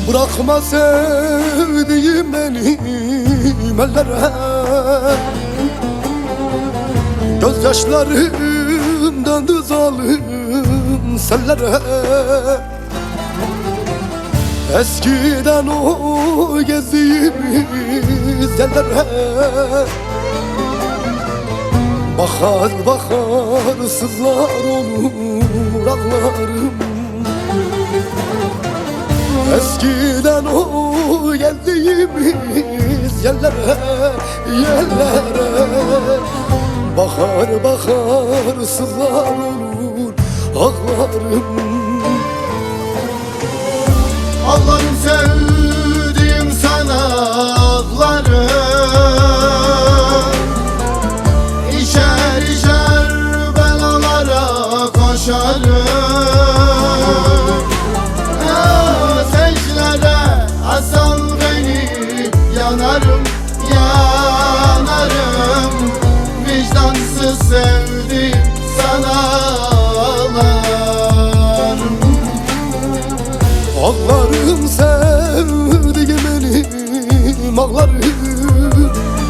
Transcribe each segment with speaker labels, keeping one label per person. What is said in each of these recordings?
Speaker 1: Bırakma sevdiğim benim ellere, gözyaşlarım döndü zalim sellere. Eskiden o gezdiğimiz yerlere, bakar bakar sızlar olur ağlarım. Eskiden o geldiğimiz yerlere, bakar bakar sızlar olur ağlarım.
Speaker 2: Allah'ım sevdiğim sana ağlarım, İçer içer belalara koşarım. Secdelere asal beni, yanarım, yanarım. Vicdansız sevdim sana ağlarım.
Speaker 1: Ağlarım sevdiğim benim ağlarım,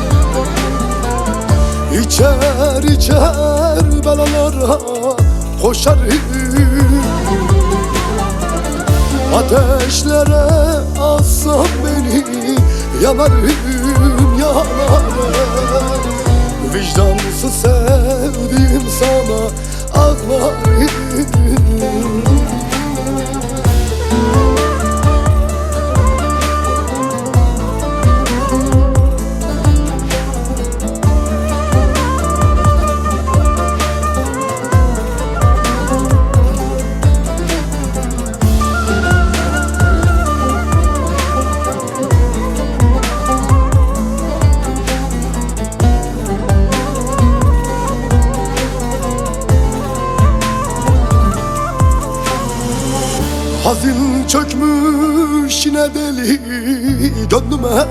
Speaker 1: İçer içer belalara koşarım. Ateşlere assam beni, yanarım, yanarım. Vicdansız sevdiğim sana ağlarım. Hazin çökmüş yine deli gönlüme,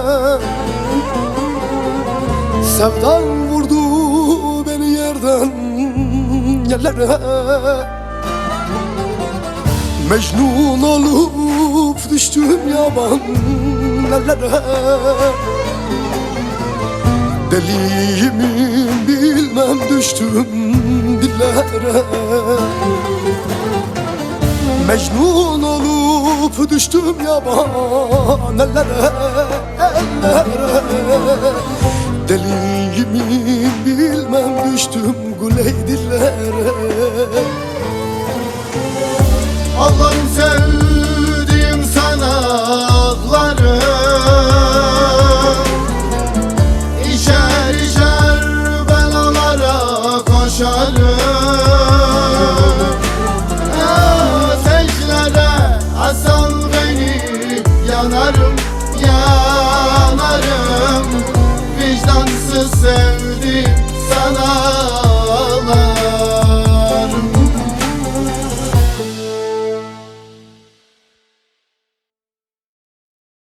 Speaker 1: sevdan vurdu beni yerden yerlere. Mecnun olup düştüm yaban ellere, deliyim bilmem düştüm dillere. Mecnun olup düştüm yaban ellere, deliyim bilmem düştüm güley dillere.
Speaker 2: Allah